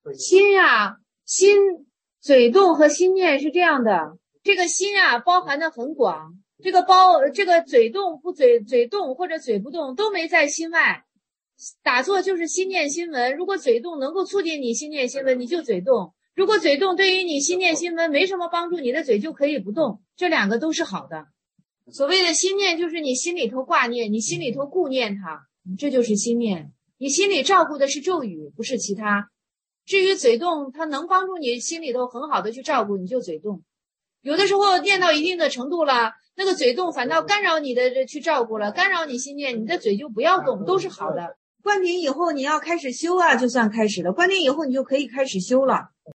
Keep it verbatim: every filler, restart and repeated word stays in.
心呀，心嘴动和心念是这样的，这个心啊包含的很广，这个包这个嘴动不嘴嘴动或者嘴不动都没在心外。打坐就是心念心闻，如果嘴动能够促进你心念心闻，你就嘴动；如果嘴动对于你心念心闻没什么帮助，你的嘴就可以不动，这两个都是好的。所谓的心念就是你心里头挂念，你心里头顾念它，这就是心念。你心里照顾的是咒语，不是其他。至于嘴动，它能帮助你心里头很好的去照顾，你就嘴动。有的时候念到一定的程度了，那个嘴动反倒干扰你的去照顾了，干扰你心念，你的嘴就不要动，都是好的。关顶以后你要开始修啊，就算开始了。关顶以后你就可以开始修了。